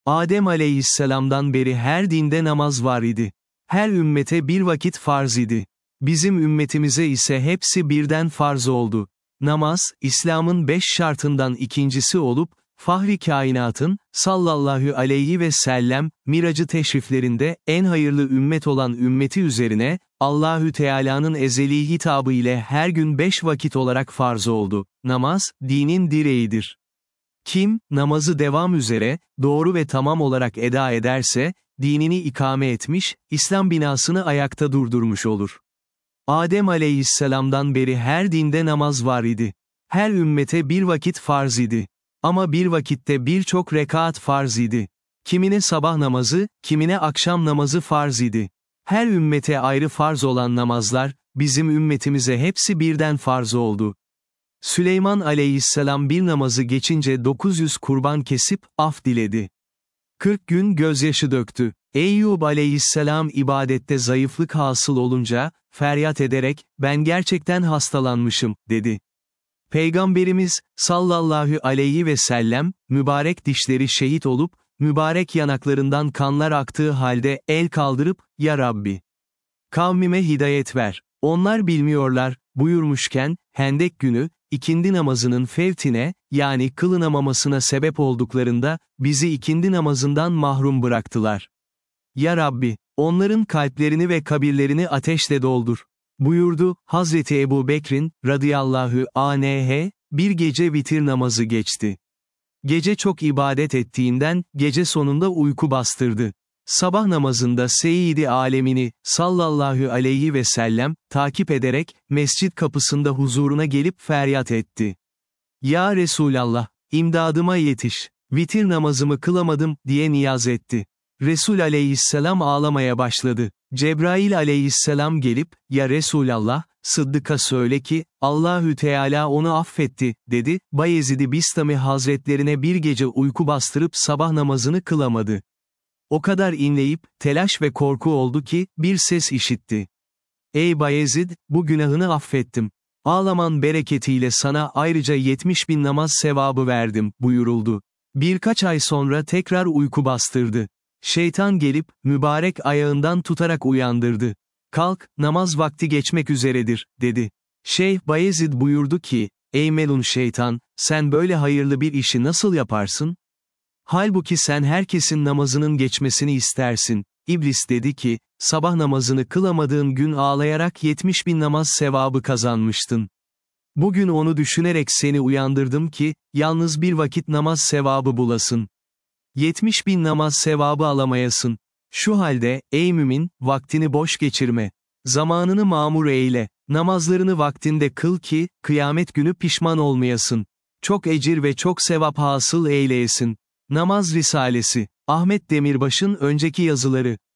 Adem aleyhisselamdan beri her dinde namaz var idi. Her ümmete bir vakit farz idi. Bizim ümmetimize ise hepsi birden farz oldu. Namaz, İslam'ın 5 şartından ikincisi olup, Fahri kainatın, sallallahu aleyhi ve sellem, Miracı teşriflerinde, en hayırlı ümmet olan ümmeti üzerine, Allahü Teala'nın ezeli hitabı ile her gün 5 vakit olarak farz oldu. Namaz, dinin direğidir. Kim, namazı devam üzere, doğru ve tamam olarak eda ederse, dinini ikame etmiş, İslam binasını ayakta durdurmuş olur. Adem aleyhisselamdan beri her dinde namaz var idi. Her ümmete bir vakit farz idi. Ama bir vakitte birçok rekat farz idi. Kimine sabah namazı, kimine akşam namazı farz idi. Her ümmete ayrı farz olan namazlar, bizim ümmetimize hepsi birden farz oldu. Süleyman aleyhisselam bir namazı geçince 900 kurban kesip, af diledi. 40 gün gözyaşı döktü. Eyyub aleyhisselam ibadette zayıflık hasıl olunca, feryat ederek, ben gerçekten hastalanmışım, dedi. Peygamberimiz, sallallahu aleyhi ve sellem, mübarek dişleri şehit olup, mübarek yanaklarından kanlar aktığı halde el kaldırıp, ya Rabbi, kavmime hidayet ver, onlar bilmiyorlar, buyurmuşken, Hendek günü, ikindi namazının fevtine, yani kılınamamasına sebep olduklarında, bizi ikindi namazından mahrum bıraktılar. Ya Rabbi, onların kalplerini ve kabirlerini ateşle doldur. Buyurdu, Hazreti Ebu Bekr'in, radıyallahu anh, bir gece vitir namazı geçti. Gece çok ibadet ettiğinden, gece sonunda uyku bastırdı. Sabah namazında Seyyid-i Alemini, sallallahu aleyhi ve sellem, takip ederek, mescit kapısında huzuruna gelip feryat etti. Ya Resulallah, imdadıma yetiş, vitir namazımı kılamadım, diye niyaz etti. Resul aleyhisselam ağlamaya başladı. Cebrail aleyhisselam gelip, ya Resulallah, Sıddık'a söyle ki, Allahü Teala onu affetti, dedi, Bayezid-i Bistami hazretlerine bir gece uyku bastırıp sabah namazını kılamadı. O kadar inleyip, telaş ve korku oldu ki, bir ses işitti. Ey Bayezid, bu günahını affettim. Ağlaman bereketiyle sana ayrıca 70.000 namaz sevabı verdim, buyuruldu. Birkaç ay sonra tekrar uyku bastırdı. Şeytan gelip, mübarek ayağından tutarak uyandırdı. Kalk, namaz vakti geçmek üzeredir, dedi. Şeyh Bayezid buyurdu ki, ey melun şeytan, sen böyle hayırlı bir işi nasıl yaparsın? Halbuki sen herkesin namazının geçmesini istersin. İblis dedi ki, sabah namazını kılamadığın gün ağlayarak 70.000 namaz sevabı kazanmıştın. Bugün onu düşünerek seni uyandırdım ki, yalnız bir vakit namaz sevabı bulasın. 70.000 namaz sevabı alamayasın. Şu halde, ey mümin, vaktini boş geçirme. Zamanını mamur eyle. Namazlarını vaktinde kıl ki, kıyamet günü pişman olmayasın. Çok ecir ve çok sevap hasıl eyleyesin. Namaz Risalesi. Ahmet Demirbaş'ın önceki yazıları.